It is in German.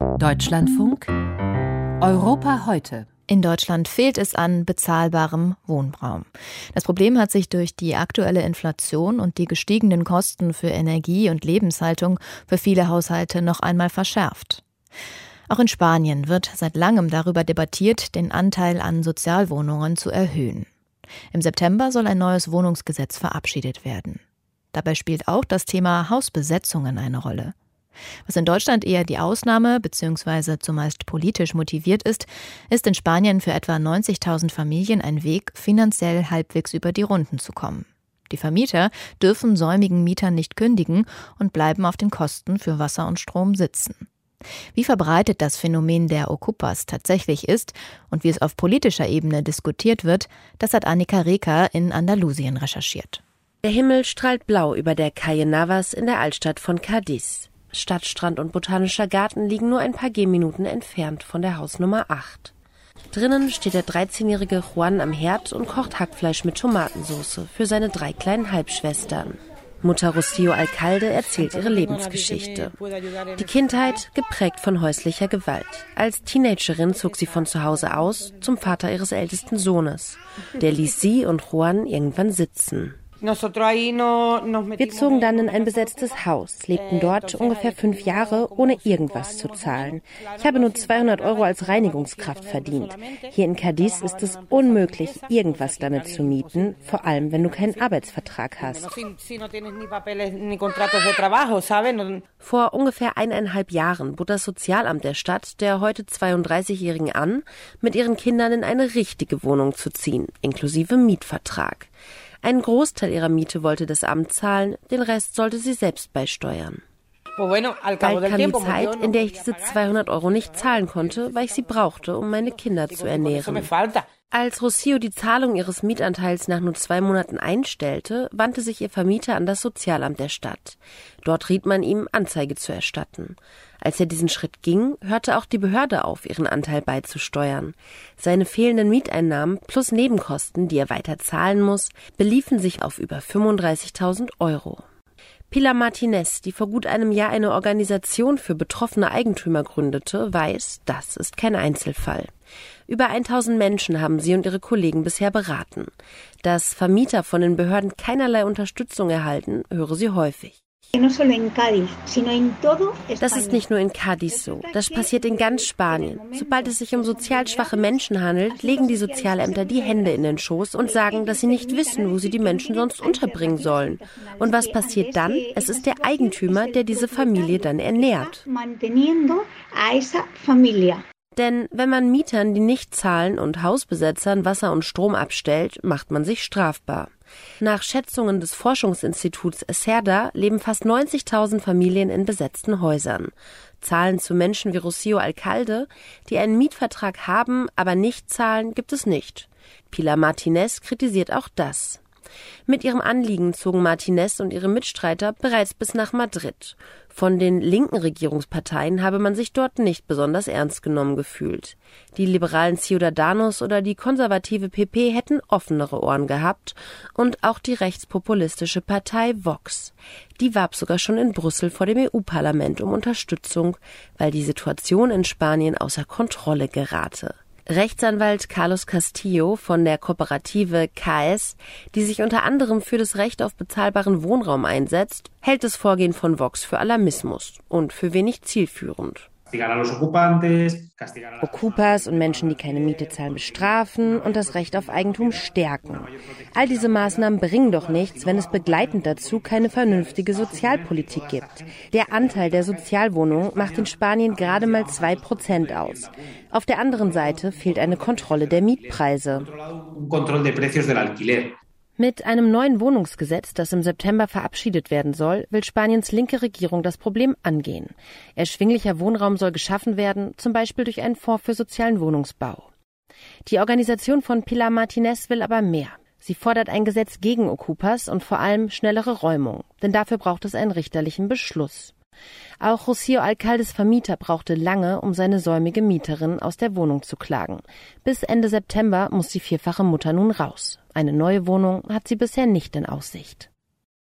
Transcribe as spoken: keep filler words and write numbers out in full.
Deutschlandfunk Europa heute. In Deutschland fehlt es an bezahlbarem Wohnraum. Das Problem hat sich durch die aktuelle Inflation und die gestiegenen Kosten für Energie und Lebenshaltung für viele Haushalte noch einmal verschärft. Auch in Spanien wird seit langem darüber debattiert, den Anteil an Sozialwohnungen zu erhöhen. Im September soll ein neues Wohnungsgesetz verabschiedet werden. Dabei spielt auch das Thema Hausbesetzungen eine Rolle. Was in Deutschland eher die Ausnahme bzw. zumeist politisch motiviert ist, ist in Spanien für etwa neunzigtausend Familien ein Weg, finanziell halbwegs über die Runden zu kommen. Die Vermieter dürfen säumigen Mietern nicht kündigen und bleiben auf den Kosten für Wasser und Strom sitzen. Wie verbreitet das Phänomen der Ocupas tatsächlich ist und wie es auf politischer Ebene diskutiert wird, das hat Annika Reker in Andalusien recherchiert. Der Himmel strahlt blau über der Calle Navas in der Altstadt von Cádiz. Stadtstrand und botanischer Garten liegen nur ein paar Gehminuten entfernt von der Hausnummer acht. Drinnen steht der dreizehnjährige Juan am Herd und kocht Hackfleisch mit Tomatensauce für seine drei kleinen Halbschwestern. Mutter Rocío Alcalde erzählt ihre Lebensgeschichte. Die Kindheit geprägt von häuslicher Gewalt. Als Teenagerin zog sie von zu Hause aus zum Vater ihres ältesten Sohnes. Der ließ sie und Juan irgendwann sitzen. Wir zogen dann in ein besetztes Haus, lebten dort ungefähr fünf Jahre, ohne irgendwas zu zahlen. Ich habe nur zweihundert Euro als Reinigungskraft verdient. Hier in Cádiz ist es unmöglich, irgendwas damit zu mieten, vor allem wenn du keinen Arbeitsvertrag hast. Vor ungefähr eineinhalb Jahren bot das Sozialamt der Stadt der heute zweiunddreißigjährigen an, mit ihren Kindern in eine richtige Wohnung zu ziehen, inklusive Mietvertrag. Einen Großteil ihrer Miete wollte das Amt zahlen, den Rest sollte sie selbst beisteuern. Bald kam die Zeit, in der ich diese zweihundert Euro nicht zahlen konnte, weil ich sie brauchte, um meine Kinder zu ernähren. Als Rocío die Zahlung ihres Mietanteils nach nur zwei Monaten einstellte, wandte sich ihr Vermieter an das Sozialamt der Stadt. Dort riet man ihm, Anzeige zu erstatten. Als er diesen Schritt ging, hörte auch die Behörde auf, ihren Anteil beizusteuern. Seine fehlenden Mieteinnahmen plus Nebenkosten, die er weiter zahlen muss, beliefen sich auf über fünfunddreißigtausend Euro. Pilar Martínez, die vor gut einem Jahr eine Organisation für betroffene Eigentümer gründete, weiß, das ist kein Einzelfall. Über tausend Menschen haben sie und ihre Kollegen bisher beraten. Dass Vermieter von den Behörden keinerlei Unterstützung erhalten, höre sie häufig. Das ist nicht nur in Cádiz so. Das passiert in ganz Spanien. Sobald es sich um sozial schwache Menschen handelt, legen die Sozialämter die Hände in den Schoß und sagen, dass sie nicht wissen, wo sie die Menschen sonst unterbringen sollen. Und was passiert dann? Es ist der Eigentümer, der diese Familie dann ernährt. Denn wenn man Mietern, die nicht zahlen, und Hausbesetzern Wasser und Strom abstellt, macht man sich strafbar. Nach Schätzungen des Forschungsinstituts CERDA leben fast neunzigtausend Familien in besetzten Häusern. Zahlen zu Menschen wie Rocío Alcalde, die einen Mietvertrag haben, aber nicht zahlen, gibt es nicht. Pilar Martínez kritisiert auch das. Mit ihrem Anliegen zogen Martínez und ihre Mitstreiter bereits bis nach Madrid. Von den linken Regierungsparteien habe man sich dort nicht besonders ernst genommen gefühlt. Die liberalen Ciudadanos oder die konservative P P hätten offenere Ohren gehabt und auch die rechtspopulistische Partei Vox. Die warb sogar schon in Brüssel vor dem E U-Parlament um Unterstützung, weil die Situation in Spanien außer Kontrolle gerate. Rechtsanwalt Carlos Castillo von der Kooperative K S, die sich unter anderem für das Recht auf bezahlbaren Wohnraum einsetzt, hält das Vorgehen von Vox für Alarmismus und für wenig zielführend. Ocupas und Menschen, die keine Miete zahlen, bestrafen und das Recht auf Eigentum stärken. All diese Maßnahmen bringen doch nichts, wenn es begleitend dazu keine vernünftige Sozialpolitik gibt. Der Anteil der Sozialwohnungen macht in Spanien gerade mal zwei Prozent aus. Auf der anderen Seite fehlt eine Kontrolle der Mietpreise. Mit einem neuen Wohnungsgesetz, das im September verabschiedet werden soll, will Spaniens linke Regierung das Problem angehen. Erschwinglicher Wohnraum soll geschaffen werden, zum Beispiel durch einen Fonds für sozialen Wohnungsbau. Die Organisation von Pilar Martínez will aber mehr. Sie fordert ein Gesetz gegen Ocupas und vor allem schnellere Räumung, denn dafür braucht es einen richterlichen Beschluss. Auch Rocío Alcaldes Vermieter brauchte lange, um seine säumige Mieterin aus der Wohnung zu klagen. Bis Ende September muss die vierfache Mutter nun raus. Eine neue Wohnung hat sie bisher nicht in Aussicht.